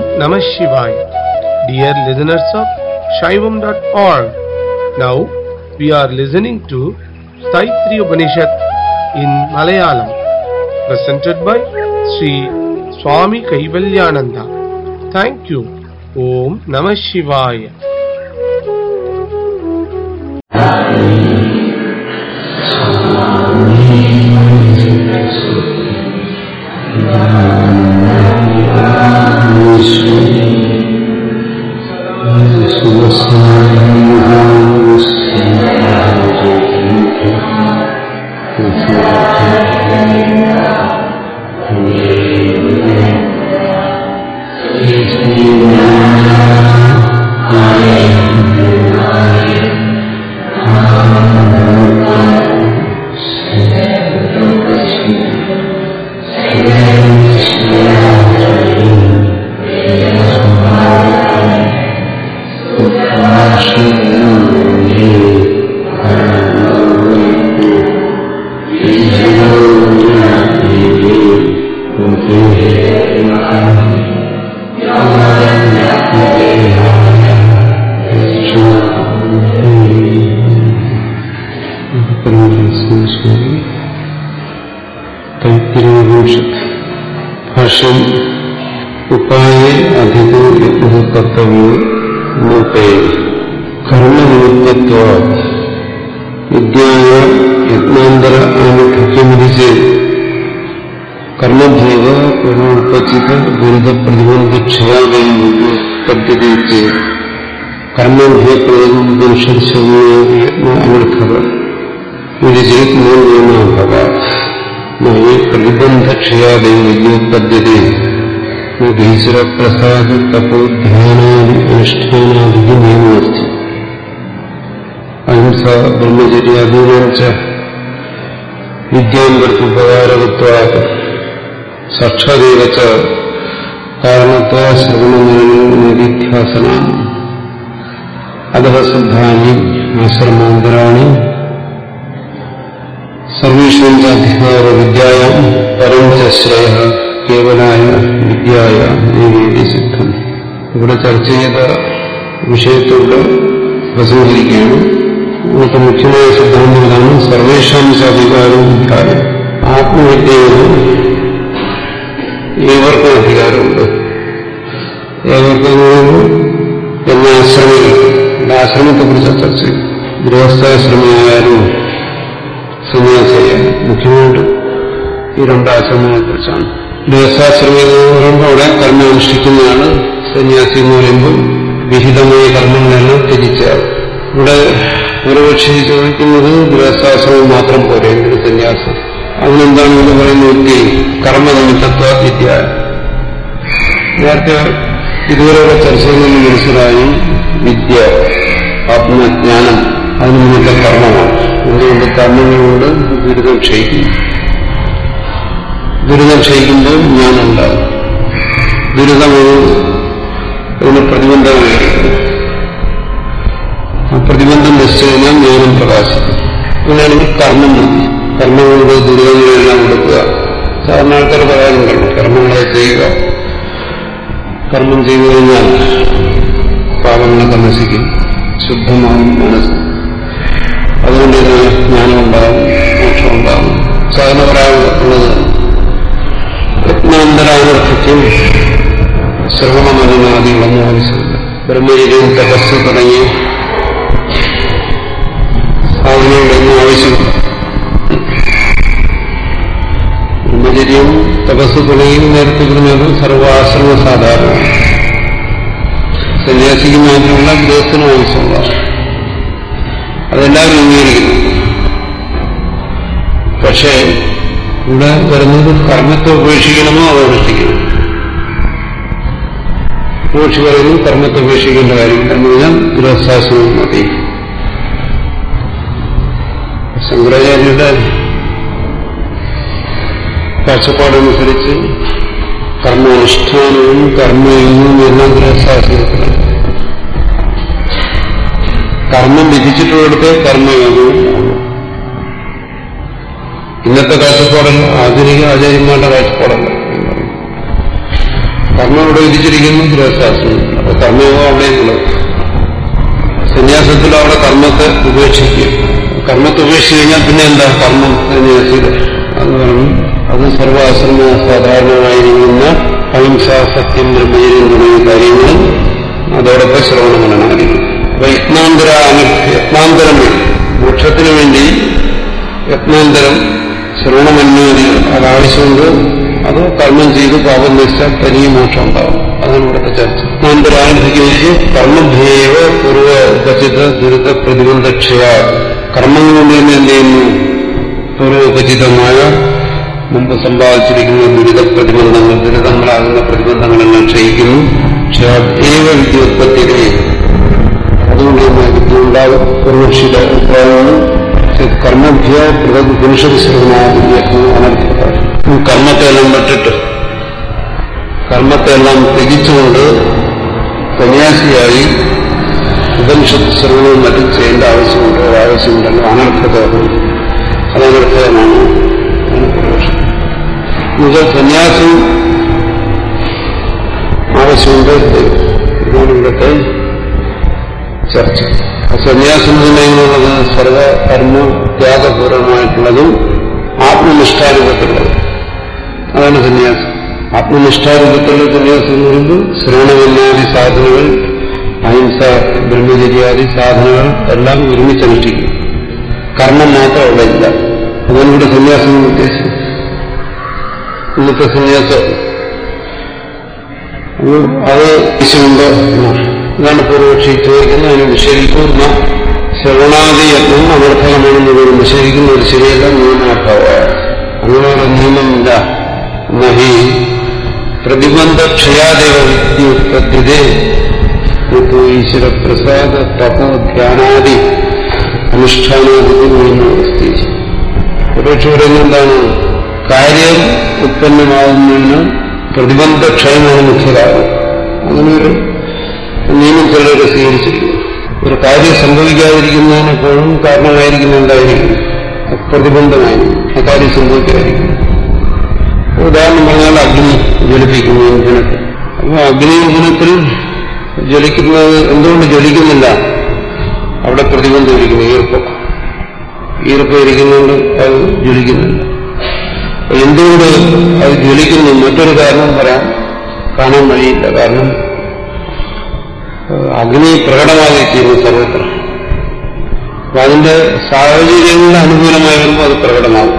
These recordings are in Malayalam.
Namah Shivaya. Dear listeners of Shaivam.org, now we are listening to Taittiriya Upanishad in Malayalam, presented by Sri Swami Kaivalyananda. Thank you. Om Namah Shivaya. ഭാഷ്യം ഉപായേ അധികോ യജ്ഞഃ കർത്തവ്യോ മൂപേ കർമ്മനിമിത്തത്വ വിദ്യായ യജ്ഞാന്തര ആനുഷ്ഠ്യമിതി ചേത് കർമ്മഭേദ പൂർവോപചിത ദുരിതപ്രതിബന്ധക്ഷയാദയം പദ്ധ്യതേ ചേത് കർമ്മഭേദപ്രയോഗം ഉപനിഷത്ശബ്ദ അനർത്ഥക ഇത് ചേത് മൂലഭവാത് പ്രതിബന്ധക്ഷയാദയം വിദ്യോത്പദ്ധ്യതേ ഈശ്വരപ്രസാദ തപോധ്യാനാദി അനുഷ്ഠാനാദി നിയമമസ്തി അഹിംസ ബ്രഹ്മചര്യാദീനാംച വിദ്യാന്തർക്കുപകാരകത്വാത് സാക്ഷാദേവ ച കാരണത്വാ ശ്രവണനിരിധ്യാസനാം അധഃ സിദ്ധാനി ആശ്രമാന്തരാണി സർവേഷാം അധികാര വിദ്യായാം പരം ച ശ്രേയഃ കേവലായ വിദ്യായ ദേവേതി സിദ്ധം. ഇവിടെ ചർച്ച ചെയ്ത വിഷയത്തോട് പ്രസംഗിക്കുകയാണ്. ഇവിടുത്തെ മുഖ്യമായ സിദ്ധാന്തങ്ങളാണ് സർവേഷാം അധികാരം വിദ്യായം. ആത്മവിദ്യയിൽ ഏവർക്കും അധികാരമുണ്ട്. ഏവർക്കും എല്ലാ ആശ്രമികൾ ആശ്രമത്തെക്കുറിച്ച് ചർച്ച ചെയ്യും. ഗൃഹസ്ഥാശ്രമമായാലും സന്യാസിയായാലും മുഖ്യമായിട്ട് ഈ രണ്ടാശ്രമങ്ങളെക്കുറിച്ചാണ്. ഗൃഹസ്ഥാശ്രമം എന്ന് പറയുമ്പോൾ അവിടെ കർമ്മം അനുഷ്ഠിക്കുന്നതാണ്. സന്യാസി എന്ന് പറയുമ്പോൾ വിഹിതമായ കർമ്മങ്ങളെല്ലാം ത്യജിച്ചാൽ. ഇവിടെ ഒരുപക്ഷെ ചോദിക്കുന്നത് ഗൃഹസ്ഥാശ്രമം മാത്രം പോരെ ഒരു സന്യാസം. അതിനെന്താണ് ഇവിടെ പറയുന്നത്? യുക്തി കർമ്മനിമിത്തത്വ വിദ്യ. നേരത്തെ ഇതുവരെയുള്ള ചർച്ചയിൽ നിന്ന് മനസ്സിലായി വിദ്യ ആത്മജ്ഞാനം അതിന് നിമിത്ത കർമ്മമാണ്. എന്തുകൊണ്ട് കർമ്മങ്ങളുണ്ട് ദുരിതം ക്ഷയിക്കുന്നു. ദുരിതം ക്ഷയിക്കുമ്പോൾ ജ്ഞാനം ഉണ്ടാകും. ദുരിതമാണ് അതിന് പ്രതിബന്ധമായിരിക്കും. ആ പ്രതിബന്ധം നശിച്ചു കഴിഞ്ഞാൽ ജ്ഞാനം പ്രകാശിക്കും. അങ്ങനെയാണെങ്കിൽ കർമ്മം മതി. കർമ്മങ്ങളുടെ ദുരിതങ്ങളെല്ലാം കൊടുക്കുക. സാധാരണ ആൾക്കാർ പറയാറുണ്ടല്ലോ കർമ്മങ്ങളെ ചെയ്യുക. കർമ്മം ചെയ്തു കഴിഞ്ഞാൽ പാപങ്ങളൊക്കെ നശിക്കും, ശുദ്ധമാകും മനസ്സ്. അതുകൊണ്ട് ഇതിന് ജ്ഞാനമുണ്ടാകും, മോക്ഷമുണ്ടാകും. സാധാരണ പറയാനുള്ളത് യജ്ഞാന്തരാനുഷ്ഠിക്കും ശ്രവണമനനാദികളൊന്നും ആവശ്യമില്ല. ബ്രഹ്മചര്യം, തപസ് തുടങ്ങിയ സാധനങ്ങളൊന്നും ആവശ്യമില്ല. ബ്രഹ്മചര്യം, തപസ് തുടങ്ങിയ നേരത്തെ പറഞ്ഞത് സർവാശ്രമ സാധാരണമാണ്. സന്യാസിക്ക് മാത്രമല്ല ഗൃഹസ്ഥനും ആവശ്യമുള്ള അതെല്ലാവരും അംഗീകരിക്കുന്നു. പക്ഷേ ഇവിടെ വരുന്നത് കർമ്മത്തെ ഉപേക്ഷിക്കണമോ അതോ അനുഷ്ഠിക്കണം. ഉപേക്ഷ പറയുന്നത് കർമ്മത്തെ ഉപേക്ഷിക്കേണ്ട കാര്യം എന്ന് പറഞ്ഞാൽ ഗൃഹസ്ഥാശ്രമം മതി. ശങ്കരാചാര്യരുടെ കാഴ്ചപ്പാടനുസരിച്ച് കർമാനുഷ്ഠാനവും കർമ്മയോഗവും എല്ലാം ഗൃഹസ്ഥാശ്രമത്തിലാണ്. കർമ്മം വിധിച്ചിട്ടുള്ളിടത്ത് കർമ്മയോഗവും. ഇന്നത്തെ കാഴ്ചപ്പാടല്ല, ആധുനിക ആചാര്യന്മാരുടെ കാഴ്ചപ്പാടല്ല. കർമ്മം ഇവിടെ വിധിച്ചിരിക്കുന്നു ഗൃഹസ്ഥാശ്രമം. അപ്പൊ കർമ്മയോഗം അവിടെയുള്ളത്. സന്യാസത്തിൽ അവിടെ കർമ്മത്തെ ഉപേക്ഷിക്കും. കർമ്മത്തെ ഉപേക്ഷിച്ച് കഴിഞ്ഞാൽ പിന്നെ എന്താ കർമ്മം സന്യാസികൾ അത് പറഞ്ഞു. അത് സർവാശ്രമ സാധാരണമായിരിക്കുന്ന അഹിംസ, സത്യം, ബ്രഹ്മചര്യം തുടങ്ങിയ കാര്യങ്ങളും അതോടൊപ്പം ശ്രവണമനനായിരിക്കും. അപ്പൊ യത്നാന്തരം മോക്ഷത്തിനു വേണ്ടി യത്നാന്തരം ശ്രവണമന്യോതികൾ അതാവശ്യമുണ്ട്. അത് കർമ്മം ചെയ്ത് പാപം നശിച്ചാൽ തനിയെ മോക്ഷം ഉണ്ടാവും. അതാണ് ഇവിടുത്തെ ചർച്ച. യത്നാന്തരാനുഭവിച്ച് കർമ്മഭേവ പൂർവോപചിത ദുരിത പ്രതിബന്ധക്ഷയ. കർമ്മങ്ങൾ കൊണ്ട് തന്നെ എന്ത് ചെയ്യുന്നു? പൂർവോപചിതമായ മുമ്പ് സമ്പാദിച്ചിരിക്കുന്ന ദുരിത പ്രതിബന്ധങ്ങൾ, ദുരിതങ്ങളാകുന്ന പ്രതിബന്ധങ്ങളെല്ലാം ക്ഷയിക്കുന്നു. ക്ഷേവ വിദ്യോത്പത്തിയെ അതുകൊണ്ട് തന്നെ വിദ്യ ഉണ്ടാകും. പൂർവക്ഷിയുടെ അഭിപ്രായമാണ് കർമ്മഭ്യ പുരുഷവിശ്രമനാകും അനർത്ഥ. കർമ്മത്തെല്ലാം വിട്ടിട്ട് കർമ്മത്തെല്ലാം ത്യജിച്ചുകൊണ്ട് സന്യാസിയായി ഉപനിഷത്ത് ശ്രവണവും മറ്റും ചെയ്യേണ്ട ആവശ്യമുണ്ടല്ലോ. അനർത്ഥകമാണ്. അതനർത്ഥകമാണ്. ഇത് സന്യാസം ആവശ്യമുണ്ട്. ഇതാണ് ഇവിടുത്തെ ചർച്ച. സന്യാസം എന്നുള്ളത് സർവകർമ്മ ത്യാഗപൂർവമായിട്ടുള്ളതും ആത്മനിഷ്ഠാരൂപത്തിലുള്ളതും. അതാണ് സന്യാസം. ആത്മനിഷ്ഠാരൂപത്തിലുള്ള സന്യാസം എന്ന് പറയുമ്പോൾ ശ്രവണമന്യാദി സാധനങ്ങൾ, അഹിംസ, ബ്രഹ്മചര്യാദി സാധനങ്ങൾ എല്ലാം ഒരുമിച്ചനുഷ്ഠിക്കും. കർമ്മം മാത്രം അവിടെ ഇല്ല. അതാണ് ഇവിടെ സന്യാസം ഉദ്ദേശിച്ചത്. ഇന്നത്തെ സന്യാസം അത് വിഷയമുണ്ടോ? ഇതാണ് പൂർവക്ഷി ചോദിക്കുന്നത്. അതിന് നിഷേധിക്കുന്ന ശ്രവണാദി യത്നം അനർത്ഥകമാണെന്ന് നിഷേധിക്കുന്ന ഒരു ശരിയല്ല, നിയമാർത്ഥവ. അങ്ങനെയുള്ള നിയമമില്ല. നഹി പ്രതിബന്ധ ക്ഷയാദേവ വിദ്യുത്പത്തിതേ ഈശ്വരപ്രസാദ തപോ ധ്യാനാദി അനുഷ്ഠാനാദി നിയമവസ്ഥ. പൂർവക്ഷി പറയുന്നത് എന്താണ്? കാര്യം ഉത്പന്നമാകുന്നതിന് പ്രതിബന്ധക്ഷയമാണ് മുഖ്യകാര്യം. അങ്ങനെ ഒരു നിയമം ചിലരെ സ്വീകരിച്ചിരിക്കുന്നു. ഒരു കാര്യം സംഭവിക്കാതിരിക്കുന്നതിനെപ്പോഴും കാരണമായിരിക്കുന്ന എന്തായിരിക്കും? പ്രതിബന്ധമായിരിക്കും. ആ കാര്യം സംഭവിക്കാതിരിക്കും. ഉദാഹരണം പറഞ്ഞാൽ അഗ്നി ജ്വലിപ്പിക്കുന്നു ഇന്ധനത്തിൽ. അപ്പോൾ അഗ്നി ഇന്ധനത്തിൽ ജ്വലിക്കുന്നത് എന്തുകൊണ്ട് ജ്വലിക്കുന്നില്ല? അവിടെ പ്രതിബന്ധം ഇരിക്കുന്നു. ഈർപ്പം ഇരിക്കുന്നുണ്ട്, അത് ജ്വലിക്കുന്നില്ല. എന്തുകൊണ്ട് അത് ജ്വലിക്കുന്നു? മറ്റൊരു കാരണം കാണാൻ വഴിയില്ല. കാരണം അഗ്നി പ്രകടമാകിത്തീരുന്നു സർവത്ര. അപ്പൊ അതിന്റെ സാഹചര്യങ്ങളിൽ അനുകൂലമായി വരുമ്പോൾ അത് പ്രകടമാകും.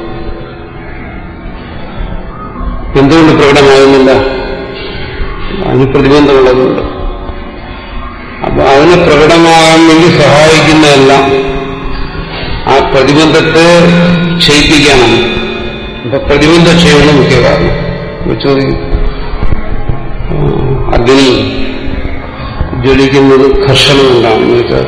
എന്തുകൊണ്ട് പ്രകടമാകുന്നില്ല? അതിന് പ്രതിബന്ധമുള്ളതുകൊണ്ട്. അപ്പൊ അതിനെ പ്രകടമാകാൻ വേണ്ടി സഹായിക്കുന്നതെല്ലാം ആ പ്രതിബന്ധത്തെ ക്ഷയിപ്പിക്കാനാണ്. അപ്പൊ പ്രതിബന്ധ ക്ഷയമാണ് മുഖ്യ കാരണം. ചോദിക്കും, അഗ്നി ജ്വലിക്കുന്നത് ഘർഷണം കൊണ്ടാണെന്ന് വെച്ചാൽ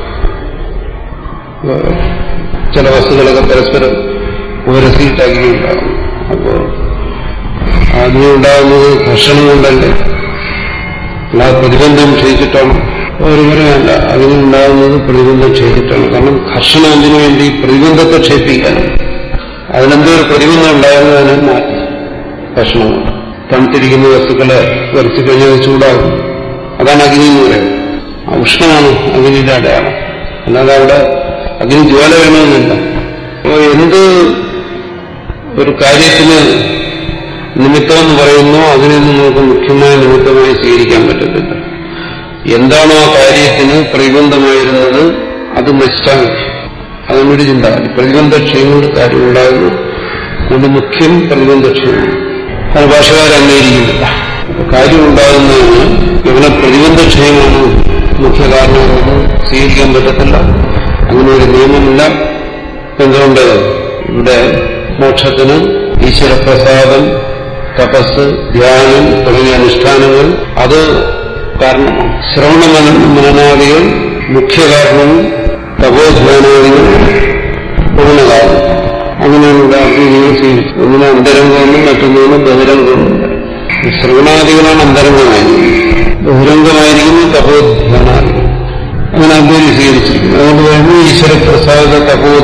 ചില വസ്തുക്കളൊക്കെ പരസ്പരം ഉരസിയിട്ടാക്കിയിട്ടുണ്ടാകും. അപ്പോ അഗ്നി ഉണ്ടാകുന്നത് ഘർഷണം കൊണ്ടല്ലേ? അല്ലാതെ പ്രതിബന്ധം ക്ഷയിച്ചിട്ടാണ്? ഒരുവരെയല്ല, അഗ്നി ഉണ്ടാകുന്നത് പ്രതിബന്ധം ക്ഷയിച്ചിട്ടാണ്. കാരണം ഘർഷണം എന്തിനു വേണ്ടി? പ്രതിബന്ധത്തെ ക്ഷയിപ്പിക്കാനാണ്. അതിനെന്തോ ഒരു പ്രതിബന്ധം ഉണ്ടാകുന്നതിനെ മാറ്റി ഘർഷണം കൊണ്ട്. തണുത്തിരിക്കുന്ന വസ്തുക്കളെ വരച്ചു കഴിഞ്ഞാൽ ചൂടാകും. അതാണ് അഗ്നി എന്ന് പറയുന്നത്. ഉഷ്ണമാണ് അഗ്നിയുടെ അടയാളം. അല്ലാതെ അവിടെ അഗ്നി ജ്വാല വേണമെന്നില്ല. അപ്പോൾ എന്ത് ഒരു കാര്യത്തിന് നിമിത്തമെന്ന് പറയുന്നോ അതിനെ നമുക്ക് മുഖ്യമായ നിമിത്തമായി സ്വീകരിക്കാൻ പറ്റത്തില്ല. എന്താണോ ആ കാര്യത്തിന് പ്രതിബന്ധമായിരുന്നത് അത് നശിച്ചാൽ മതി. അതിനൊരു ചിന്ത. പ്രതിബന്ധക്ഷയം കൊണ്ട് കാര്യമുണ്ടാകുന്നു. അതുകൊണ്ട് മുഖ്യം പ്രതിബന്ധക്ഷയമാണ്. അത് ഭാഷകാരെ അംഗീകരിക്കുന്നില്ല. കാര്യമുണ്ടാകുന്നതിന് ഇവിടെ പ്രതിബന്ധക്ഷയമാണ് മുഖ്യ കാരണമെന്ന് സ്വീകരിക്കാൻ പറ്റത്തില്ല. അങ്ങനെ ഒരു നിയമമില്ല. എന്തുകൊണ്ട്? ഇവിടെ മോക്ഷത്തിന് ഈശ്വരപ്രസാദം, തപസ്, ധ്യാനം തുടങ്ങിയ അനുഷ്ഠാനങ്ങൾ അത് കാരണമാണ്. ശ്രവണമനനാദികൾ മുഖ്യ കാരണവും തപോധ്യാനാദികൾ പൂർണ്ണ കാരണം. അങ്ങനെയുള്ള അഗ്നികൾ സ്വീകരിച്ചു. ഒന്നിനെ അന്തരംഗമെന്നും മറ്റൊന്നിനും ബഹിരംഗമെന്നും. ശ്രവണാദികളാണ് അന്തരംഗമായി, ബഹിരംഗമായിരിക്കുന്നു തപോധ്യാനാദികൾ. അങ്ങനെ അദ്വൈതി സ്വീകരിച്ചിരിക്കുന്നു. അതുകൊണ്ട് പറയുന്നു ഈശ്വരപ്രസാദ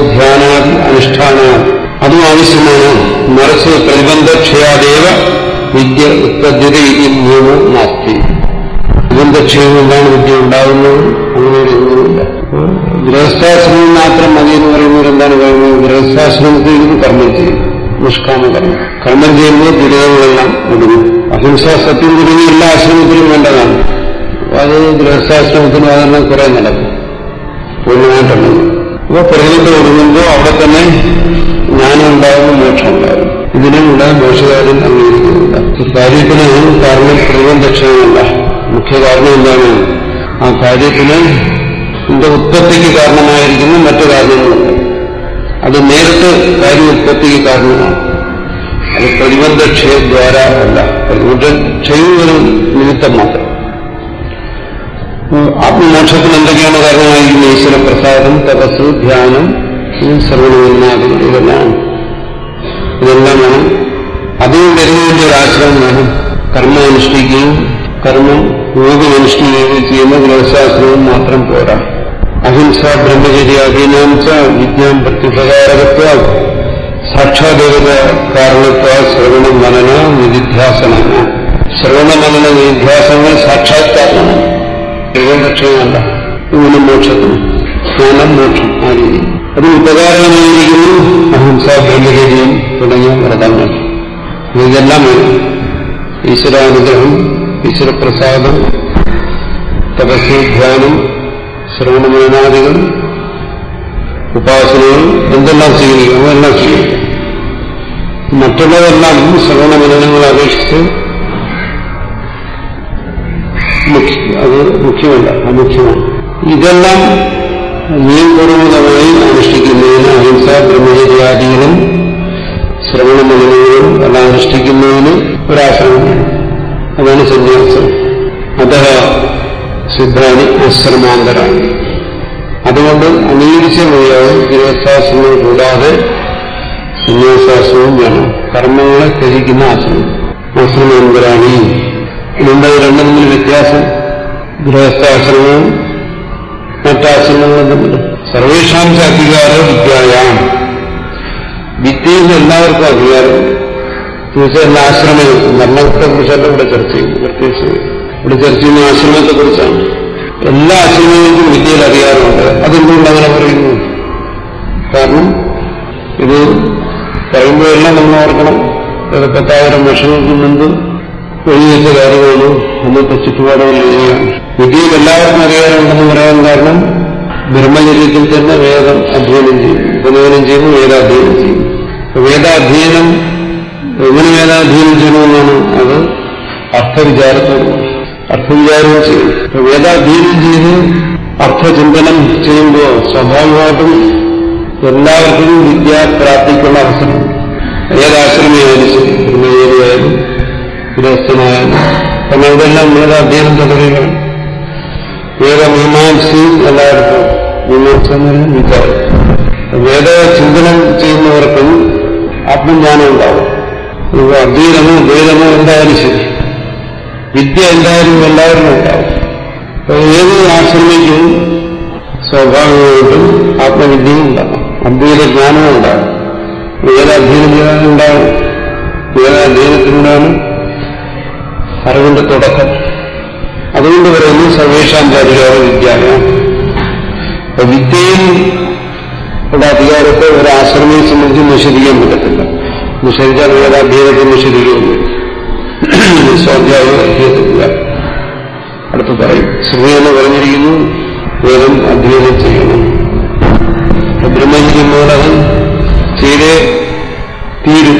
തപോധ്യാനാദി അനുഷ്ഠാന അതും ആവശ്യമാണ്. മനസ്സ് പ്രതിബന്ധക്ഷയാദേവ വിദ്യ ഉത്പദ്ധ്യത ഇതി നിയമം നാസ്തി. പ്രതിബന്ധക്ഷയം കൊണ്ടാണ് വിദ്യ ഉണ്ടാകുന്നത്, അങ്ങനെ ഒരു നിയമമില്ല. ഗൃഹസ്ഥാശ്രമം മാത്രം മതി എന്ന് പറയുന്നത് എന്താണ് പറയുന്നത്? ഗൃഹസ്ഥാശ്രമത്തിൽ നിന്ന് കർമ്മം ചെയ്യും, നിഷ്കാമ കർമ്മം. കർമ്മം ചെയ്യുമ്പോൾ ദുരിതങ്ങളെല്ലാം ഒടുങ്ങും. അഹിംസാ സത്യം തുടങ്ങി എല്ലാ ആശ്രമത്തിലും വേണ്ടതാണ്. അത് ഗൃഹസ്ഥാശ്രമത്തിന് അതെല്ലാം കുറെ നടക്കും, പൂർണ്ണമായിട്ടുള്ളത്. അപ്പോൾ പ്രതിബന്ധം ഒടുങ്ങുമ്പോൾ അവിടെ തന്നെ ജ്ഞാനം ഉണ്ടാകുന്നു, മോക്ഷം ഉണ്ടാകും. ഇതിനുള്ള മോക്ഷകാരൻ അംഗീകരിക്കുന്നില്ല. ഒരു കാര്യത്തിന് കാരണം പ്രതിബന്ധക്ഷയമല്ല. മുഖ്യ കാരണം എന്താണ്? ആ കാര്യത്തിന് ഉത്പത്തിക്ക് കാരണമായിരിക്കുന്ന മറ്റു കാരണങ്ങളുണ്ട്. അത് നേരിട്ട് കാര്യ ഉത്പത്തിക്ക് കാരണമാണ്. അത് പ്രതിബന്ധക്ഷയദ്വാര അല്ല. പ്രതിബന്ധക്ഷയം ഒരു നിമിത്തം മാത്രം. ആത്മമോക്ഷത്തിന് എന്തൊക്കെയാണ് കാരണമായിരിക്കുന്നത്? ഈശ്വരപ്രസാദം, തപസ്, ധ്യാനം, സർവ്വനിർമ്മാണം, ഇതെല്ലാമാണ്. അതിൽ വരുന്നതിന്റെ ഒരു ആശ്രമം വേണം. കർമ്മം അനുഷ്ഠിക്കുകയും കർമ്മം യോഗമനുഷ്ഠിക്കുകയും ചെയ്യുന്ന ഗൃഹസ്ഥാശ്രമം മാത്രം പോരാ. അഹിംസ ബ്രഹ്മചര്യാധീനാംശ വിജ്ഞാൻ പ്രത്യുപകാരകത്വ സാക്ഷാദേവത കാരണത്വ ശ്രവണം മനന നിധിധ്യാസന. ശ്രവണ മനന നിധിധ്യാസങ്ങൾ സാക്ഷാത്കാരണമാണ്, ദൈവലക്ഷ്യമല്ല. ഇങ്ങനെ മോക്ഷത്തിന് ജ്ഞാനം, മോക്ഷം ആ രീതി അത് ഉപകാരമായിരിക്കുന്നു. അഹിംസ ബ്രഹ്മചര്യം തുടങ്ങിയ വ്രതങ്ങൾ ഇതെല്ലാം വേണം. ഈശ്വരാനുഗ്രഹം, ഈശ്വരപ്രസാദം, തപസ്, ധ്യാനം, ശ്രവണമനനാദികൾ, ഉപാസനകൾ എന്തെല്ലാം സ്വീകരിക്കും അതെല്ലാം സ്വീകരിക്കും. മറ്റുള്ളതെല്ലാം ശ്രവണമനനങ്ങളെ അപേക്ഷിച്ച് അത് മുഖ്യമല്ല, അമുഖ്യമാണ്. ഇതെല്ലാം നിയമപൂർവകമായി അനുഷ്ഠിക്കുന്നതിന് അഹിംസ ബ്രഹ്മചര്യാദികളും ശ്രവണമനനങ്ങളും എല്ലാം അനുഷ്ഠിക്കുന്നതിന് ഒരാശ്രമമാണ്. അതാണ് സന്യാസം. അതः സിദ്ധാനി ആശ്രമാന്തരാണ്. അതുകൊണ്ട് അംഗീകരിച്ച വഴിയാവും ഗൃഹസ്ഥാശ്രമം കൂടാതെ സന്യാസാശ്രമം വേണം. കർമ്മങ്ങളെ ത്യജിക്കുന്ന ആശ്രമം. ആശ്രമാന്തരാണി. ഇതുണ്ട് രണ്ടും തമ്മിൽ വ്യത്യാസം. ഗൃഹസ്ഥാശ്രമവും മറ്റാശ്രമങ്ങളും തമ്മിൽ. സർവേഷാം അധികാര വിദ്യായാം. വിദ്യയിൽ എല്ലാവർക്കും അധികാരമുണ്ട്. തീർച്ചയായും എല്ലാ ആശ്രമങ്ങൾക്കും. മരണത്തെ കുറിച്ചല്ല ഇവിടെ ചർച്ച ചെയ്യുന്നു. പ്രത്യേകിച്ച് ഇവിടെ ചർച്ച ചെയ്യുന്ന ആശ്രമത്തെക്കുറിച്ചാണ്. എല്ലാ ആശ്രമങ്ങൾക്കും വിദ്യയിൽ അധികാരമുണ്ട്. അതെന്തുകൊണ്ട് അങ്ങനെ പറയുന്നു? കാരണം ഇത് പറയുമ്പോഴെല്ലാം നമ്മൾ ഓർക്കണം, 10,000 വർഷങ്ങൾക്ക് മുമ്പ് എഴുതിയ കാര്യമാണ്. അന്നത്തെ ചുറ്റുപാടുകളിലാണ്. വിദ്യയിൽ എല്ലാവർക്കും അധികാരമുണ്ടെന്ന് പറയാൻ കാരണം ബ്രഹ്മചര്യത്തിൽ തന്നെ വേദം അധ്യയനം ചെയ്യും, ഉപനയനം ചെയ്യുന്നു, വേദാധ്യയനം ചെയ്യും. വേദാധ്യയനം എങ്ങനെ വേദാധ്യയനം ചെയ്യണമെന്നാണ്? അത് അർത്ഥവിചാരത്തോടുകൂടി അർത്ഥവിചാരവും ചെയ്യും. വേദാധ്യയനം ചെയ്ത് അർത്ഥചിന്തനം ചെയ്യുമ്പോൾ സ്വാഭാവികമായിട്ടും എല്ലാവർക്കും വിദ്യാപ്രാപ്തിക്കുള്ള അവസരം. ഏതാശ്രമയായാലും ശരി, ബ്രഹ്മചര്യമായാലും ഗൃഹസ്ഥനായാലും. കാരണം ഇവിടെല്ലാം വേദാധ്യയനം തുടരുകയാണ്. വേദമീമാംസയും എല്ലാവർക്കും മീമാംസെന്ന് വിചാരം. വേദചിന്തനം ചെയ്യുന്നവർക്കും ആത്മജ്ഞാനം ഉണ്ടാവും. അദ്വൈതമോ ദ്വൈതമോ എന്തായാലും ശരി, വിദ്യ എന്തായാലും എല്ലാവരും ഉണ്ടാവും. ഏത് ആശ്രമിക്കും സ്വാഭാവികമായിട്ടും ആത്മവിദ്യയും ഉണ്ടാകും, അദ്വൈത ജ്ഞാനവും ഉണ്ടാകും. വേദാധ്യയനം ചെയ്യാനുണ്ടാകും. വേദാധ്യയനത്തിലൂടെയാണ് അറിവിന്റെ തുടക്കം. അതുകൊണ്ട് പറയുന്നു സർവേഷാന്തരികാര വിദ്യാലയം. അപ്പൊ വിദ്യയിൽ ഉള്ള അധികാരത്തെ ഒരു ആശ്രമയെ സംബന്ധിച്ച് നിഷേധിക്കാൻ പറ്റത്തില്ല. നിഷേധിച്ചാൽ വേദാധ്യയനത്തെ നിഷേധിക്കുന്നു. സ്വാധ്യായം അധ്യയനത്തില്ല. അടുത്ത് പറയും ശ്രുതി എന്ന് പറഞ്ഞിരിക്കുന്നു വേദം അധ്യയനം ചെയ്യണം. ബ്രഹ്മചര്യം പോലെ അത് ചെയ്തേ തീരും.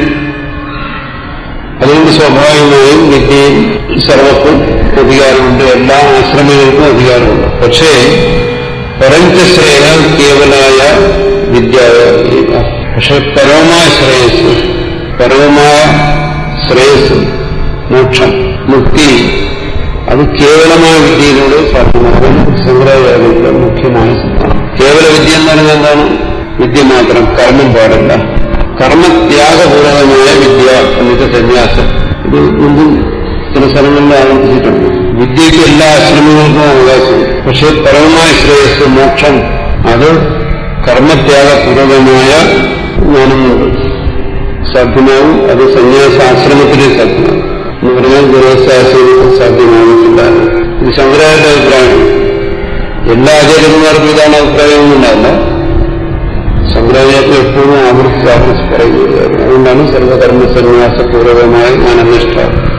അതുകൊണ്ട് സ്വാഭാവികമായും വിദ്യയിൽ സർവക്കും അധികാരമുണ്ട്, എല്ലാ ആശ്രമങ്ങൾക്കും അധികാരമുണ്ട്. പക്ഷേ പരഞ്ചശ്രേയ കേവലായ വിദ്യ. പക്ഷെ പരമമായ ശ്രേയസ്, പരമമായ ശ്രേയസ്, മോക്ഷം, മുക്തി അത് കേവലമായ വിദ്യയിലൂടെ സാധ്യമാകും. ശങ്കരാചാര്യരുടെ മുഖ്യമായ സിദ്ധാന്തം. കേവല വിദ്യ എന്ന് പറയുന്നത് എന്താണ്? വിദ്യ മാത്രം, കർമ്മം പാടില്ല. കർമ്മത്യാഗപൂർവകമായ വിദ്യ എന്നിട്ട് സന്യാസം. ഇത് മുമ്പും ചില സ്ഥലങ്ങളിൽ ആരംഭിച്ചിട്ടുണ്ട്. വിദ്യയ്ക്ക് എല്ലാ ആശ്രമങ്ങൾക്കും അവകാശം. പക്ഷെ പരമമായ ശ്രേയസ്, മോക്ഷം അത് കർമ്മത്യാഗപൂർവകമായ ജ്ഞാനം കൊണ്ട് സാധ്യമാവും. അത് സന്യാസാശ്രമത്തിലെ സാധ്യമാവും. എന്ന് പറഞ്ഞാൽ ഗൃഹസ്ഥാശ്രമത്തിൽ സാധ്യമാകുന്നില്ല. ഇത് ശങ്കരാചാര്യ അഭിപ്രായമാണ്. എല്ലാ ആചാര്യന്മാർക്കും ഇതാണ് അഭിപ്രായമൊന്നുമില്ല. ശങ്കരാചാര്യ എപ്പോഴും ആവർത്തിച്ച് പറയുന്നത്. അതുകൊണ്ടാണ് സർവകർമ്മ സന്യാസപൂർവകമായ ജ്ഞാനനിഷ്ഠ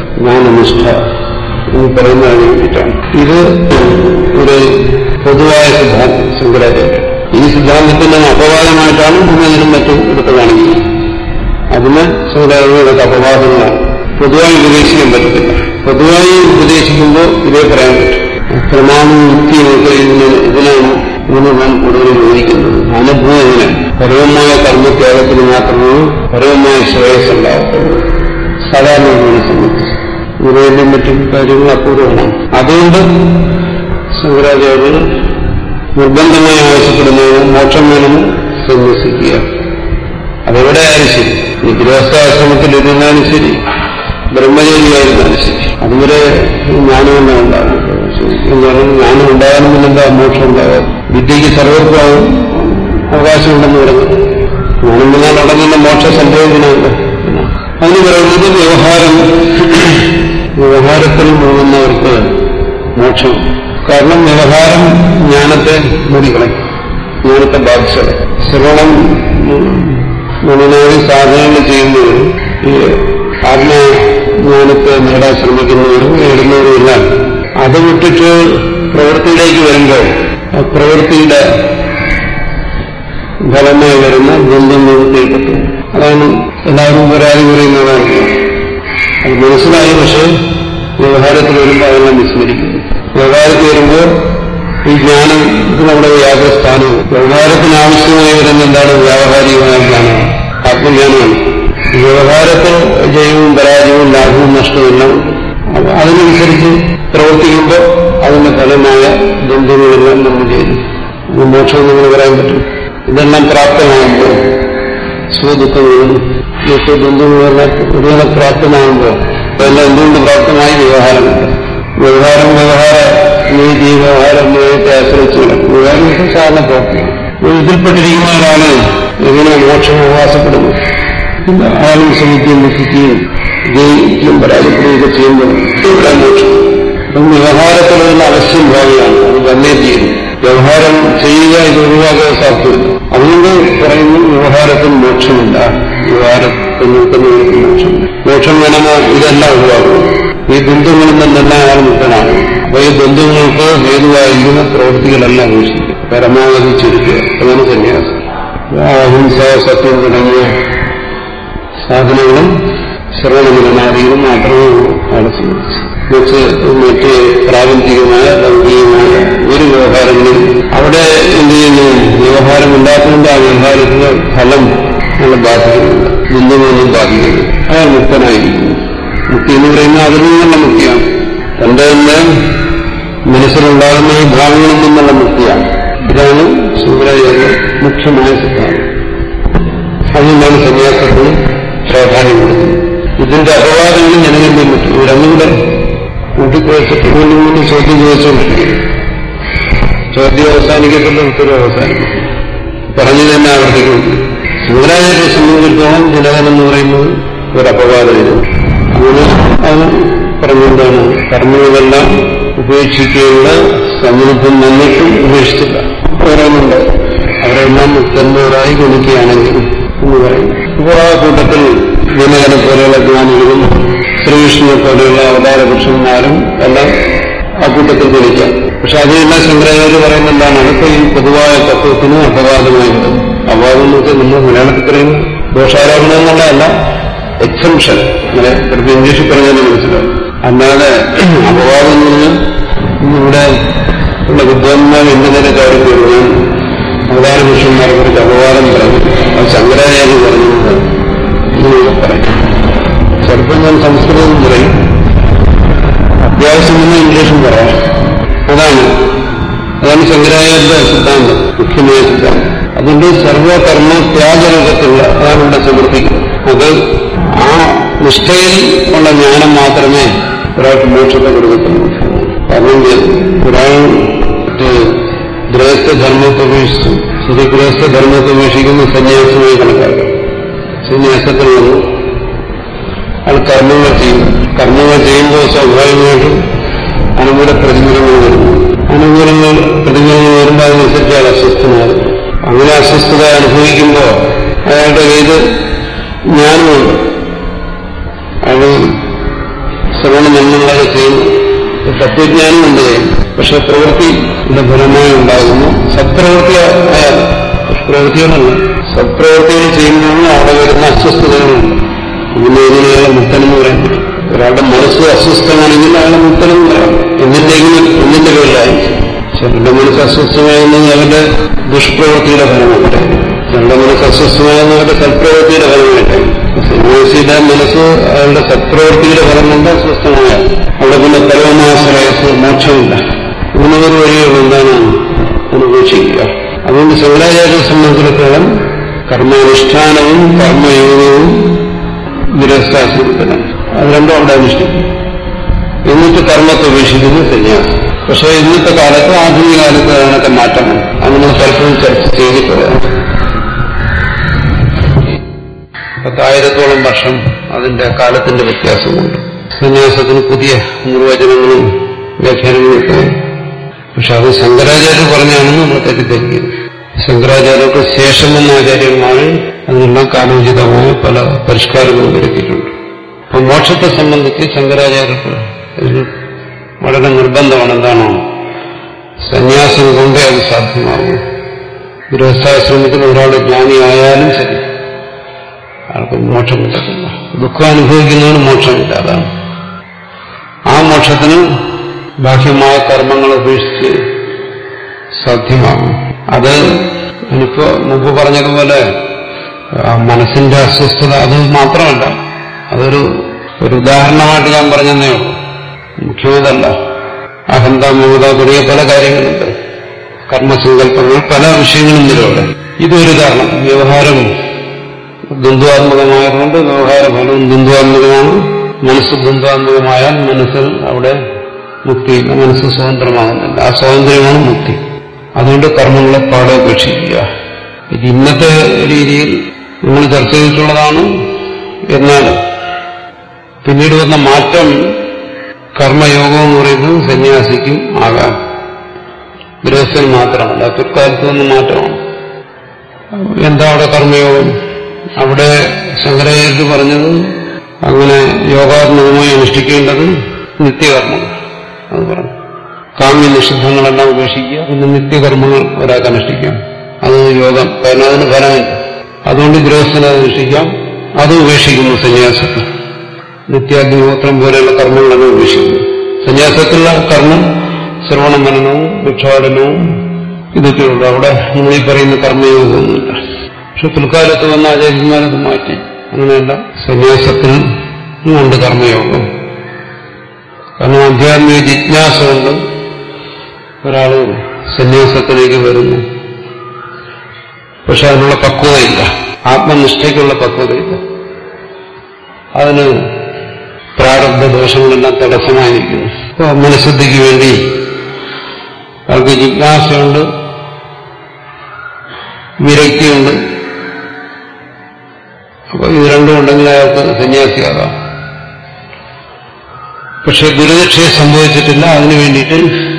എന്ന് പറയുന്നതിന് വേണ്ടിയിട്ടാണ്. ഇത് ഒരു പൊതുവായ സിദ്ധാന്തം ശങ്കരാചാര്യ. ഈ സിദ്ധാന്തത്തിന് അപവാദമായിട്ടാണ് ഇതിനും മറ്റും എടുത്ത് കാണിക്കുന്നത്. അതിന് ശങ്കരാചാര്യയുടെ അപവാദങ്ങളാണ്. പൊതുവായി ഉപദേശിക്കാൻ പറ്റത്തില്ല. പൊതുവായി ഉപദേശിക്കുമ്പോൾ ഇതേ പറയാൻ പറ്റും. പ്രമാണം യുക്തിയൊക്കെ ഇതിനാണ് നാം കൂടുതൽ ഉപയോഗിക്കുന്നത്. അനുഭവം ഇതിന് പരമമായ കർമ്മത്യാഗത്തിന് മാത്രമേ പരമമായ ശ്രേയസ് ഉണ്ടാകത്തുള്ളൂ. സാധാരണ ഇതിനെ സംബന്ധിച്ച് ഇവരെയും മറ്റും കാര്യങ്ങൾ അപൂർവമാണ്. അതുകൊണ്ട് ശങ്കരാചാര്യർ നിർബന്ധമായി ആവശ്യപ്പെടുന്നത് മോക്ഷം വേണമെന്ന് സന്യസിക്കുക. അതെവിടെ ആയാലും ശരി, ഈ ഗൃഹസ്ഥാശ്രമത്തിൽ ഇരുന്നാലും ശരി, ബ്രഹ്മചാരിയായിരുന്നാലും ശരി, അതുവരെ ജ്ഞാനം തന്നെ ഉണ്ടാകും. എന്ന് പറയുന്നത് ജ്ഞാനം ഉണ്ടാകണമെന്നെന്താ മോക്ഷം ഉണ്ടാകാം. വിദ്യയ്ക്ക് സർവ്വത്വം അവകാശമുണ്ടെന്ന് പറഞ്ഞു. ജ്ഞാനം വന്നാൽ ഉടനെ മോക്ഷം സംഭവിക്കുന്നുണ്ട്. അതിന് പറയുന്നത് വ്യവഹാരത്തിൽ മുഴുകുന്നവർക്ക് മോക്ഷം. കാരണം വ്യവഹാരം ജ്ഞാനത്തെ മൂടിക്കളയും, ജ്ഞാനത്തെ ബാധിച്ചത്. ശ്രവണം മുഴുവനായി സാധനങ്ങൾ ചെയ്യുന്നവരും ഈ ആത്മജ്ഞാനത്തെ നേടാൻ ശ്രമിക്കുന്നവരും നേടുന്നവരുമെല്ലാം അത് വിട്ടിട്ട് പ്രവൃത്തിയിലേക്ക് വരുമ്പോൾ പ്രവൃത്തിയുടെ ഫലമായി വരുന്ന ദ്വന്ദ്വത്തിൽപ്പെട്ടു. അതാണ് എല്ലാവരും പരാതി പറയുന്നതാണ്. അത് മനസ്സിലായി. പക്ഷേ വ്യവഹാരത്തിൽ വരുമ്പോൾ അതെല്ലാം വിസ്മരിക്കുന്നു. വ്യവഹാരത്തിൽ വരുമ്പോൾ ഈ ജ്ഞാനത്തിന് അവിടെ യാതൊരു സ്ഥാനവും. വ്യവഹാരത്തിന് ആവശ്യമായി വരുന്ന എന്താണ്? വ്യാവഹാരികമായ ജ്ഞാനമാണ്, ആത്മജ്ഞാനമാണ്. വ്യവഹാരത്തിൽ ജയവും പരാജയവും ലാഭവും നഷ്ടവും എല്ലാം അതിനനുസരിച്ച് പ്രവർത്തിക്കുമ്പോൾ അതിന്റെ ഫലമായ ദ്വന്ദ്വങ്ങളെല്ലാം നമ്മൾ ചെയ്യുന്നു. മോക്ഷം നമ്മൾ പറയാൻ പറ്റും. ഇതെല്ലാം പ്രാപ്തമാകുമ്പോൾ സ്വദുഃഖങ്ങളും ദ്വന്ദ്വങ്ങളെല്ലാം ഒരുപോലെ പ്രാപ്തമാകുമ്പോൾ അതെല്ലാം എന്തുകൊണ്ട് പ്രാപ്തമായി? വ്യവഹാരമുണ്ട്. വ്യവഹാര നീതി, വ്യവഹാര നിയമത്തെ ആശ്രയിച്ച് വ്യവഹാരം സാധാരണ പ്രാപ്തമാണ്. ഇതിൽപ്പെട്ടിരിക്കുന്ന ഒരാള് എങ്ങനെ മോക്ഷം അവകാശപ്പെടുന്നു? അയാളും ശ്രമിക്കുകയും ദുഃഖിക്കുകയും ജയിക്കുകയും പരാജയപ്പെടുകയൊക്കെ ചെയ്യുമ്പോൾ ഇവിടെ മോക്ഷം. അപ്പം വ്യവഹാരത്തിലുള്ള അവശ്യം ഭാവിയാണ്. അത് വന്നേ ചെയ്യുന്നു. വ്യവഹാരം ചെയ്യുക ഇത് ഒഴിവാക്കാൻ സാധ്യതയില്ല. അതുകൊണ്ട് പറയുന്നു വ്യവഹാരത്തിൽ മോക്ഷമില്ല. വ്യവഹാരത്തിൽ നിൽക്കുന്നവർക്ക് മോക്ഷമില്ല. മോക്ഷം വേണമെന്ന് ഇതെല്ലാം ഒഴിവാക്കുന്നു. ഈ ബന്ധുക്കളിൽ നിന്നെല്ലാം അയാൾ മുക്തനാണ്. അപ്പൊ ഈ ബന്ധുക്കൾക്ക് ഹേതുവായിരിക്കുന്ന പ്രവൃത്തികളെല്ലാം അന്വേഷിക്കുക, പരമാവധി ചുരുക്കുക. അതാണ് സന്യാസം. അഹിംസ, സത്യം തുടങ്ങിയ സാധനങ്ങളും ശ്രവണമിലനാദികളും മാത്രമേ അയാളെ സംബന്ധിച്ചു. മറ്റ് പ്രാപഞ്ചികമായ ലൗകികമായ ഒരു വ്യവഹാരങ്ങളും അവിടെ എന്ത് ചെയ്യുന്നു? വ്യവഹാരമില്ലാത്തതിന്റെ ആ വ്യവഹാരത്തിന്റെ ഫലം നമ്മളെ ബാധിക്കുന്നുണ്ട്, ബന്ധുവൊന്നും ബാധിക്കുന്നു. അയാൾ മുക്തനായിരിക്കുന്നു. മുക്തി എന്ന് പറയുന്നത് അതിൽ നിന്നുള്ള മുക്തിയാണ്. തന്റെ തന്നെ മനസ്സിലുണ്ടാകുന്ന ഈ ഭാവങ്ങളിൽ നിന്നുള്ള മുക്തിയാണ്. ഇതാണ് ശങ്കരാചാര്യ മുഖ്യമായ സിദ്ധാന്തം. അതുകൊണ്ടാണ് സന്യാസത്തിന് പ്രാധാന്യം കൊടുക്കുന്നത്. ഇതിന്റെ അപവാദങ്ങളും ജനങ്ങളിൽ പറ്റും. ഇവരൊന്നുകൂടെ കൂട്ടിക്കുഴച്ചിട്ട് വീണ്ടും ചോദ്യം ചോദിച്ചുകൊണ്ടിരിക്കുന്നു. ചോദ്യം അവസാനിക്കത്തില്ല, ഉത്തരവ് അവസാനിക്കും. പറഞ്ഞു തന്നെ ആവർത്തിക്കുന്നു. ശങ്കരാചാര്യെ സംബന്ധിച്ചിടത്തോളം ജനകനെന്ന് പറയുന്നത് ഒരു അപവാദമാണ്. അങ്ങനെ അത് പറഞ്ഞുകൊണ്ടാണ് കർമ്മങ്ങളെല്ലാം ഉപേക്ഷിക്കേണ്ട സന്ദർഭം വന്നിട്ടും ഉപേക്ഷിച്ചില്ല. പറയുന്നുണ്ട് അവരെല്ലാം മുക്തന്മാരായി ഗണിക്കുകയാണെങ്കിൽ എന്ന് പറയുന്നു. ഇപ്പോൾ ആ കൂട്ടത്തിൽ ജനകനെ പോലെയുള്ള ജ്ഞാനികളും ശ്രീകൃഷ്ണനെ പോലെയുള്ള അവതാര പുരുഷന്മാരും എല്ലാം ആ കൂട്ടത്തിൽ ഗണിക്കാം. പക്ഷെ അതിനെല്ലാം ശങ്കരാചാര്യ പറയുന്നതാണ് അതൊക്കെ ഈ പൊതുവായ തത്വത്തിന് അപവാദമായി വരും. അപവാദം എന്നൊക്കെ നമ്മൾ മലയാളത്തിൽ പറയുന്നു ദോഷാരോപണം എന്നുള്ളതല്ല, എക്സംഷൻ. അങ്ങനെ ചിലപ്പോൾ ഇംഗ്ലീഷിൽ പറഞ്ഞാലും മനസ്സിലാവും. അല്ലാതെ അപവാദം നിന്ന് ഇവിടെ ഉള്ള വിദ്വാൻമാർ എന്തിനെ കാര്യം വരുവാൻ അവതാര പുരുഷന്മാരെ കുറിച്ച് അപവാദം പറഞ്ഞു. അത് ശങ്കരാചാര്യ പറഞ്ഞത് ഇങ്ങനെയൊക്കെ പറയും. ചിലപ്പോൾ ഞാൻ സംസ്കൃതം പറയും, അത്യാവശ്യം തന്നെ ഇംഗ്ലീഷും പറയാം. അതാണ് ശങ്കരാചാര്യ സിദ്ധാന്തം, മുഖ്യമായ സിദ്ധാന്തം. അതിന്റെ സർവകർമ്മ ത്യാഗരൂപത്തിലുള്ള അതാണ് ഇവിടെ സമർപ്പിക്കുന്നത്. അത് ആ നിഷ്ഠയിൽ ഉള്ള ജ്ഞാനം മാത്രമേ ഒരാൾക്ക് മോക്ഷത്തെ കൊടുക്കത്തുള്ളൂ. കാരണം ഒരാൾ ഗൃഹസ്ഥധർമ്മത്തെ ഉപേക്ഷിച്ചു ശരി ഗൃഹസ്ഥധർമ്മത്തെ ഉപേക്ഷിക്കുന്ന സന്യാസമായി കണക്കാക്കാം. സന്യാസത്തിൽ നിന്ന് അയാൾ കർമ്മങ്ങൾ ചെയ്യും. കർമ്മങ്ങൾ ചെയ്യുമ്പോൾ സ്വാഭാവികമായിട്ടും അനുകൂല പ്രതികൂലങ്ങൾ വരുന്നു. അനുകൂലങ്ങൾ പ്രതികൂലങ്ങൾ വരുമ്പോൾ അതിനനുസരിച്ച് അയാൾ അസ്വസ്ഥനാകും. അങ്ങനെ അസ്വസ്ഥത അനുഭവിക്കുമ്പോൾ അയാളുടെ കയ്യിൽ ജ്ഞാനമുണ്ട്. അയാൾ ശ്രവണ നന്മകളൊക്കെ ചെയ്യുന്നു, തത്വജ്ഞാനമുണ്ട്. പക്ഷെ പ്രവൃത്തിയുടെ ഫലമായി ഉണ്ടാകുന്നു സത്പ്രവൃത്തി. അയാൾ ദുഷ്പ്രവൃത്തികളല്ല, സത്പ്രവൃത്തികൾ ചെയ്യുന്നതാണ് അവിടെ വരുന്ന അസ്വസ്ഥതകളുണ്ട്. പിന്നെ ഇതിനെയാണ് മുക്തനെന്ന് പറയുന്നത്. ഒരാളുടെ മനസ്സ് അസ്വസ്ഥമാണെങ്കിൽ അയാളെ മുക്തനെന്ന് പറയാം. എന്നിന്റെ പേരിലായി ചിലരുടെ മനസ്സ് അസ്വസ്ഥമാകുന്നത് അവരുടെ ദുഷ്പ്രവൃത്തിയുടെ ഫലമാകട്ടെ, ചിലരുടെ മനസ്സ് അസ്വസ്ഥമാകുന്നത് അവരുടെ സത്പ്രവൃത്തിയുടെ ഫലമാകട്ടെ. സന്യാസിയുടെ മനസ്സ് അയാളുടെ സത്പ്രവൃത്തിയുടെ ഫലം കൊണ്ട് അസ്വസ്ഥമായ അവിടെ പിന്നെ പരമാശ്രയസ് മോക്ഷമില്ല. ഇതിനൊരു വഴിയുള്ള എന്താണ് അനുഭവിക്കുക. അതുകൊണ്ട് ശങ്കരാചാര്യരെ സംബന്ധിച്ചിടത്തോളം കർമാനുഷ്ഠാനവും കർമ്മയോഗവും ഗൃഹസ്ഥാശ്രമത്തിലാണ്. അത് രണ്ടും അവിടെ അനുഷ്ഠിക്കും. എന്നിട്ട് കർമ്മത്തെ ഉപേക്ഷിക്കുന്ന സന്യാസം. പക്ഷേ ഇന്നത്തെ കാലത്ത് ആധുനിക കാലത്ത് അതിനൊക്കെ മാറ്റമാണ്. അത് നമ്മൾ പലപ്പോഴും ചർച്ച ചെയ്തിട്ടുള്ളതാണ്. 10,000-ഓളം വർഷം അതിന്റെ കാലത്തിന്റെ വ്യത്യാസമുണ്ട്. സന്യാസത്തിന് പുതിയ നിർവചനങ്ങളും വ്യാഖ്യാനങ്ങളും ഒക്കെ. പക്ഷെ അത് ശങ്കരാചാര്യർ പറഞ്ഞാണെന്ന് നമ്മൾ തെറ്റിദ്ധരിക്കുന്നു. ശങ്കരാചാര്യർക്ക് ശേഷം വന്ന ആചാര്യന്മാർ അതിനെല്ലാം കാലോചിതമായ പല പരിഷ്കാരങ്ങളും വരുത്തിയിട്ടുണ്ട്. അപ്പൊ മോക്ഷത്തെ സംബന്ധിച്ച് ശങ്കരാചാര്യർക്ക് വളരെ നിർബന്ധമാണ്. എന്താണോ സന്യാസം കൊണ്ടേ അത് സാധ്യമാകും. ഗൃഹസ്ഥാശ്രമത്തിൽ ഒരാൾ ജ്ഞാനിയായാലും ശരി ആൾക്ക് മോക്ഷം കിട്ടത്തില്ല. ദുഃഖം അനുഭവിക്കുന്നതിന് മോക്ഷമില്ല. അതാണ് ആ മോക്ഷത്തിന് ബാഹ്യമായ കർമ്മങ്ങൾ ഉപേക്ഷിച്ച് സാധ്യമാകും. അത് എനിക്ക് മുമ്പ് പറഞ്ഞതുപോലെ മനസ്സിന്റെ അസ്വസ്ഥത അത് മാത്രമല്ല, അതൊരു ഉദാഹരണമായിട്ട് ഞാൻ പറഞ്ഞതേ ഉള്ളൂ. മുഖ്യമതല്ല. അഹന്ത മമത തുടങ്ങിയ പല കാര്യങ്ങളുണ്ട്. കർമ്മസങ്കല്പങ്ങൾ പല വിഷയങ്ങളും നിലവിടെ. ഇതൊരു കാരണം. വ്യവഹാരം ദ്വന്ദ്വാത്മകമായതുകൊണ്ട് വ്യവഹാര ഫലവും ദ്വന്ദ്വാത്മകമാണ്. മനസ്സ് ദ്വന്ദ്വാത്മകമായാൽ മനസ്സിൽ അവിടെ മുക്തിയില്ല. മനസ്സ് സ്വതന്ത്രമാകുന്നില്ല. ആ സ്വാതന്ത്ര്യമാണ് മുക്തി. അതുകൊണ്ട് കർമ്മങ്ങളെ പാടെ ഉപേക്ഷിക്കുക. ഇത് ഇന്നത്തെ രീതിയിൽ നമ്മൾ ചർച്ച ചെയ്തിട്ടുള്ളതാണ്. എന്നാൽ പിന്നീട് വന്ന മാറ്റം കർമ്മയോഗം എന്ന് പറയുന്നത് സന്യാസിക്കും ആകാം, ഗൃഹസ്ഥന് മാത്രമല്ല. പിൽക്കാലത്ത് വന്ന മാറ്റമാണ്. എന്താ അവിടെ കർമ്മയോഗം? അവിടെ ശങ്കരാചാര്യർ പറഞ്ഞത് അങ്ങനെ യോഗാത്മകമായി അനുഷ്ഠിക്കേണ്ടത് നിത്യകർമ്മങ്ങൾ. അത് പറഞ്ഞു കാമ്യ നിഷിദ്ധങ്ങളെല്ലാം ഉപേക്ഷിക്കുക, പിന്നെ നിത്യകർമ്മങ്ങൾ ഒരാൾക്ക് അനുഷ്ഠിക്കാം. അത് യോഗം. കാരണം അതിന് ഫലമില്ല. അതുകൊണ്ട് ഗൃഹസ്ഥനെ അനുഷ്ഠിക്കാം. അത് ഉപേക്ഷിക്കുന്നു സന്യാസത്തിൽ. നിത്യാഗ്നിഹോത്രം പോലെയുള്ള കർമ്മങ്ങളെല്ലാം ഉപേക്ഷിക്കുന്നു. സന്യാസത്തിലുള്ള കർമ്മം ശ്രവണ മനനവും ഭിക്ഷാടനവും ഇതൊക്കെയുള്ളൂ. അവിടെ നമ്മൾ ഈ പറയുന്ന കർമ്മയോഗമൊന്നുമില്ല. പക്ഷെ പിൽക്കാലത്ത് വന്ന ആചാര്യന്മാരത് മാറ്റി. അങ്ങനെയല്ല, സന്യാസത്തിൽ ഉണ്ട് കർമ്മയോഗം. കാരണം ആധ്യാത്മിക ജിജ്ഞാസ കൊണ്ട് ഒരാൾ സന്യാസത്തിലേക്ക് വരുന്നു. പക്ഷെ അതിനുള്ള പക്വതയില്ല, ആത്മനിഷ്ഠയ്ക്കുള്ള പക്വതയില്ല. അതിന് പ്രാരബ്ധ ദോഷങ്ങളെല്ലാം തടസ്സമായിരിക്കുന്നു. അപ്പോൾ മനഃശുദ്ധിക്ക് വേണ്ടി അവർക്ക് ജിജ്ഞാസയുണ്ട്, വിരക്തിയുണ്ട്. അപ്പോൾ ഇത് രണ്ടും ഉണ്ടെങ്കിൽ അയാൾക്ക് സന്യാസിയാകാം. പക്ഷെ ഗുരുദക്ഷിണ സംഭവിച്ചിട്ടില്ല. അതിനു വേണ്ടിയിട്ട്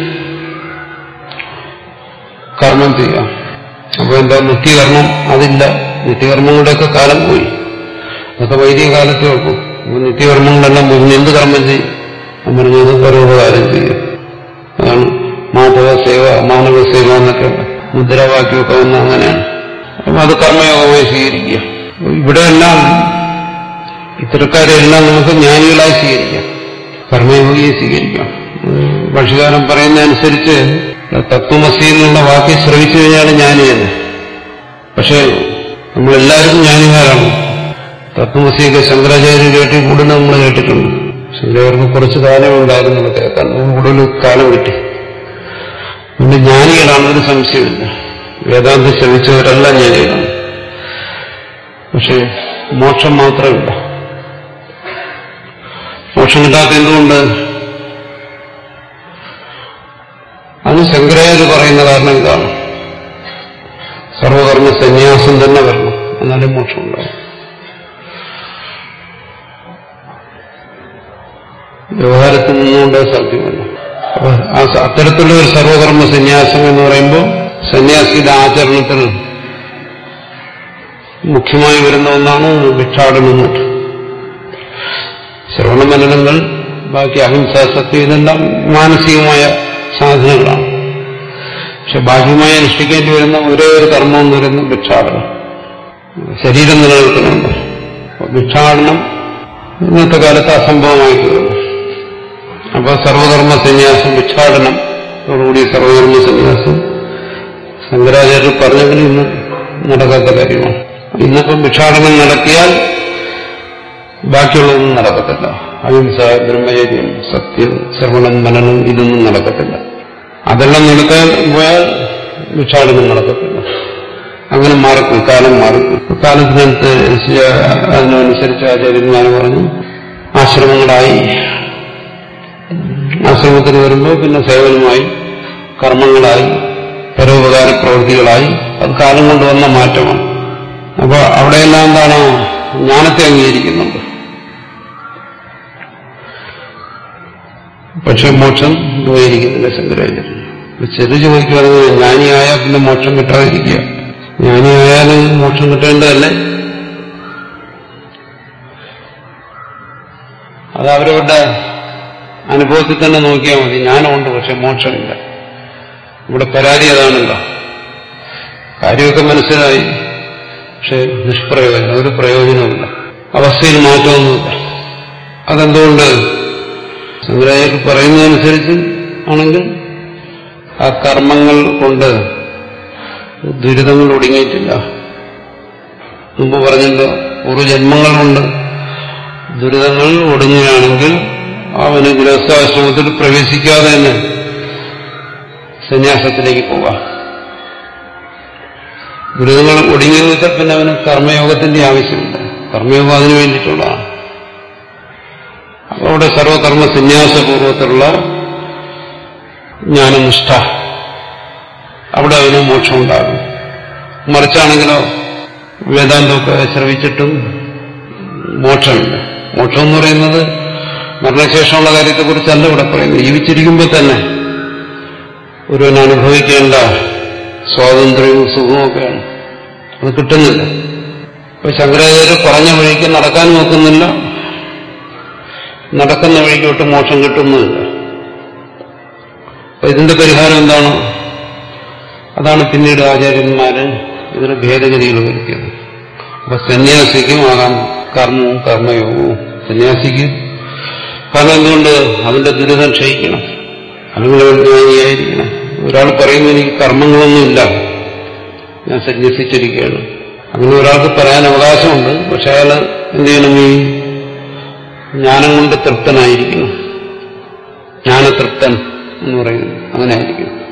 കർമ്മം ചെയ്യാം. അപ്പോൾ എന്താ നിത്യകർമ്മം? അതില്ല. നിത്യകർമ്മങ്ങളുടെയൊക്കെ കാലം പോയി. അതൊക്കെ വൈദിക കാലത്തേ ഉള്ളൂ. നിത്യകർമ്മങ്ങളെല്ലാം പോയി. എന്ത് കർമ്മം ചെയ്യും? ഞാൻ പറഞ്ഞത് പരോപകാരം ചെയ്യും. അതാണ് മാധവ സേവ, മാനവ സേവ എന്നൊക്കെ മുദ്രാവാക്യമൊക്കെ വന്ന അങ്ങനെയാണ്. അപ്പം അത് കർമ്മയോഗമായി സ്വീകരിക്കുക. ഇവിടെയെല്ലാം ഇത്തരക്കാരെല്ലാം നമുക്ക് ജ്ഞാനികളായി സ്വീകരിക്കാം, കർമ്മയോഗിയെ സ്വീകരിക്കാം. ഭാഷ്യകാരൻ പറയുന്നതനുസരിച്ച് തത്വമസി എന്നുള്ള വാക്യം ശ്രവിച്ചു കഴിഞ്ഞാൽ ജ്ഞാനിയെന്ന്. പക്ഷെ നമ്മളെല്ലാവരും ജ്ഞാനിമാരാണ്. തത്വമസിയൊക്കെ ശങ്കരാചാര്യ കേട്ടി കൂടുതൽ നമ്മൾ കേട്ടിട്ടുണ്ട്. ശങ്കരാചാര്യർക്ക് കുറച്ച് കാലം ഉണ്ടായിരുന്നുള്ളൂ കേൾക്കാൻ, കൂടുതൽ കാലം കിട്ടി. പിന്നെ ജ്ഞാനികളാണെന്നൊരു സംശയമില്ല. വേദാന്തം ശ്രമിച്ചവരെല്ലാം ജ്ഞാനികളാണ്. പക്ഷെ മോക്ഷം മാത്രമില്ല. മോക്ഷം കിട്ടാത്ത എന്തുകൊണ്ട്? അത് ശങ്കരാചാര്യ പറയുന്ന കാരണം ഇതാണ്. സർവകർമ്മ സന്യാസം തന്നെ വരണം, എന്നാലേ മോക്ഷം ഉണ്ടാവും. വ്യവഹാരത്തിൽ നിന്നുകൊണ്ട് സാധ്യമല്ല. അത്തരത്തിലുള്ള ഒരു സർവകർമ്മ സന്യാസം എന്ന് പറയുമ്പോൾ സന്യാസിയുടെ ആചരണത്തിൽ മുഖ്യമായി വരുന്ന ഒന്നാണ് ഭിക്ഷാടനം. ശ്രവണമനനങ്ങൾ, ബാക്കി അഹിംസ, സത്യം, ഇതെല്ലാം മാനസികമായ സാധനങ്ങളാണ്. പക്ഷെ ബാഹ്യമായി അനുഷ്ഠിക്കേണ്ടി വരുന്ന ഒരേ ഒരു കർമ്മം എന്ന് പറയുന്നത് ഭിക്ഷാടനം. ശരീരം നിലനിൽക്കുന്നുണ്ട്. ഭിക്ഷാടനം ഇന്നത്തെ കാലത്ത് അസംഭവമായി തീർന്നു. അപ്പൊ സർവകർമ്മ സന്യാസം, ഭിക്ഷാടനം അതോടുകൂടി സർവകർമ്മ സന്യാസം ശങ്കരാചാര്യർ പറഞ്ഞെങ്കിൽ ഇന്ന് നടക്കാത്ത കാര്യമാണ്. ഇന്നിപ്പം ഭിക്ഷാടനം നടത്തിയാൽ ബാക്കിയുള്ളതൊന്നും നടക്കത്തില്ല. അഹിംസ, ബ്രഹ്മചര്യം, സത്യം, ശ്രവണം, മനനം, ഇതൊന്നും നടക്കത്തില്ല. അതെല്ലാം നടക്കാൻ പോയാൽ ഭിക്ഷാടനം നടക്കത്തില്ല. അങ്ങനെ മാറിപ്പോയി, കാലം മാറിപ്പോയി. അതിനനുസരിച്ച് ആചാര്യന്മാർ പറഞ്ഞു ആശ്രമങ്ങളായി. ആശ്രമത്തിൽ വരുമ്പോൾ പിന്നെ സേവനമായി, കർമ്മങ്ങളായി, പരോപകാര പ്രവൃത്തികളായി. അത് കാലം കൊണ്ടുവന്ന മാറ്റമാണ്. അപ്പൊ അവിടെയെല്ലാം എന്താണ്? ജ്ഞാനത്തെ അംഗീകരിക്കുന്നുണ്ട്. പക്ഷെ മോക്ഷം അംഗീകരിക്കുന്നില്ല ശങ്കരാചാര്യൻ. ചെറു ചോദിക്കുവാണെങ്കിൽ ജ്ഞാനിയായാൽ പിന്നെ മോക്ഷം കിട്ടാതിരിക്കുക. ജ്ഞാനിയായാലും മോക്ഷം കിട്ടേണ്ടതല്ലേ? അത് അവരവരുടെ അനുഭവത്തിൽ തന്നെ നോക്കിയാൽ മതി. ജ്ഞാനമുണ്ട്, പക്ഷെ മോക്ഷമില്ല. ഇവിടെ പരാതി അതാണല്ലോ. കാര്യമൊക്കെ മനസ്സിലായി, പക്ഷെ നിഷ്പ്രയോജനം, ഒരു പ്രയോജനവുമില്ല. അവസ്ഥയിൽ മാറ്റമൊന്നുമില്ല. അതെന്തുകൊണ്ട്? ശങ്കരാചാര്യർ പറയുന്നതനുസരിച്ച് ആണെങ്കിൽ ആ കർമ്മങ്ങൾ കൊണ്ട് ദുരിതങ്ങൾ ഒടുങ്ങിയിട്ടില്ല. മുമ്പ് പറഞ്ഞല്ലോ, പൂർവ്വജന്മങ്ങൾ കൊണ്ട് ദുരിതങ്ങൾ ഒടുങ്ങുകയാണെങ്കിൽ അവന് ഗൃഹസ്ഥാശ്രമത്തിൽ പ്രവേശിക്കാതെ തന്നെ സന്യാസത്തിലേക്ക് പോകാം. ദുരിതങ്ങൾ ഒടുങ്ങിയെന്ന് വെച്ചാൽ പിന്നെ അവന് കർമ്മയോഗത്തിന്റെ ആവശ്യമില്ല. കർമ്മയോഗം അതിനു വേണ്ടിയിട്ടുള്ളതാണ്. അവിടെ സർവകർമ്മ സന്യാസപൂർവ്വത്തിലുള്ള ജ്ഞാനനിഷ്ഠ, അവിടെ അവന് മോക്ഷം ഉണ്ടാകും. മറിച്ചാണെങ്കിലോ വേദാന്തമൊക്കെ ശ്രവിച്ചിട്ടും മോക്ഷമില്ല. മോക്ഷം എന്ന് പറയുന്നത് മരണശേഷമുള്ള കാര്യത്തെക്കുറിച്ചല്ല ഇവിടെ പറയുന്നത്. ജീവിച്ചിരിക്കുമ്പോൾ തന്നെ ഒരുവൻ അനുഭവിക്കേണ്ട സ്വാതന്ത്ര്യവും സുഖവും ഒക്കെയാണ്. അത് കിട്ടുന്നില്ല. അപ്പൊ ശങ്കരാചാര്യർ പറഞ്ഞ വഴിക്ക് നടക്കാൻ നോക്കുന്നില്ല, നടക്കുന്ന വഴിക്കോട്ട് മോക്ഷം കിട്ടുന്നുമില്ല. അപ്പൊ ഇതിന്റെ പരിഹാരം എന്താണ്? അതാണ് പിന്നീട് ആചാര്യന്മാര് ഇതിന് ഭേദഗതികൾ വരുത്തിയത്. അപ്പൊ സന്യാസിക്കും ആകാം കർമ്മവും കർമ്മയോഗവും. സന്യാസിക്കും കാരണം എന്തുകൊണ്ട്? അതിന്റെ ദുരിതം ക്ഷയിക്കണം, അല്ലെങ്കിൽ ജ്ഞാനിയായിരിക്കണം. ഒരാൾ പറയുന്നു എനിക്ക് കർമ്മങ്ങളൊന്നുമില്ല, ഞാൻ സന്യസിച്ചിരിക്കുകയാണ്, അങ്ങനെ ഒരാൾക്ക് പറയാൻ അവകാശമുണ്ട്. പക്ഷെ അയാൾ എന്ത് ചെയ്യണം? ഈ ജ്ഞാനം കൊണ്ട് തൃപ്തനായിരിക്കണം. ജ്ഞാനതൃപ്തൻ എന്ന് പറയുന്നു, അങ്ങനെ ആയിരിക്കണം.